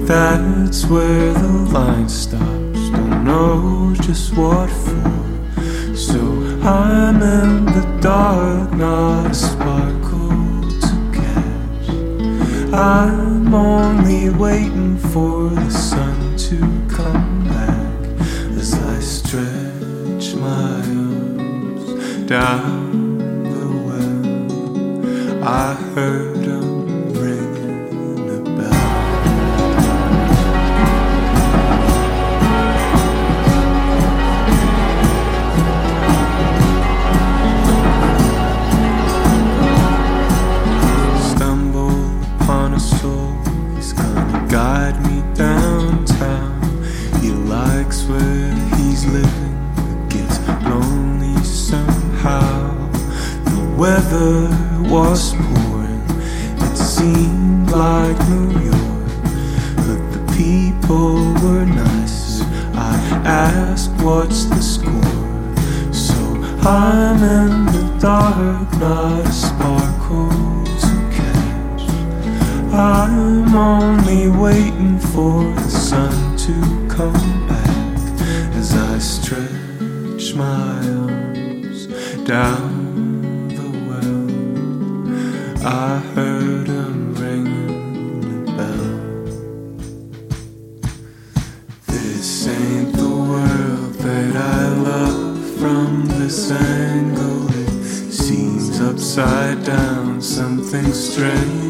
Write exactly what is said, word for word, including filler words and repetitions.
That's where the line stops. Don't know just what for. So I'm in the dark, not a sparkle to catch. I'm only waiting for the sun to come back as I stretch my arms down the well. I heard him ringing a bell. He's gonna guide me downtown. He likes where he's living, but gets lonely somehow. The weather was pouring, it seemed like New York, but the people were nice. I asked what's the score. So I'm in the dark, not a sparkle. I'm only waiting for the sun to come back as I stretch my arms down the well. I heard him ringing a bell. This ain't the world that I love. From this angle it seems upside down, something strange.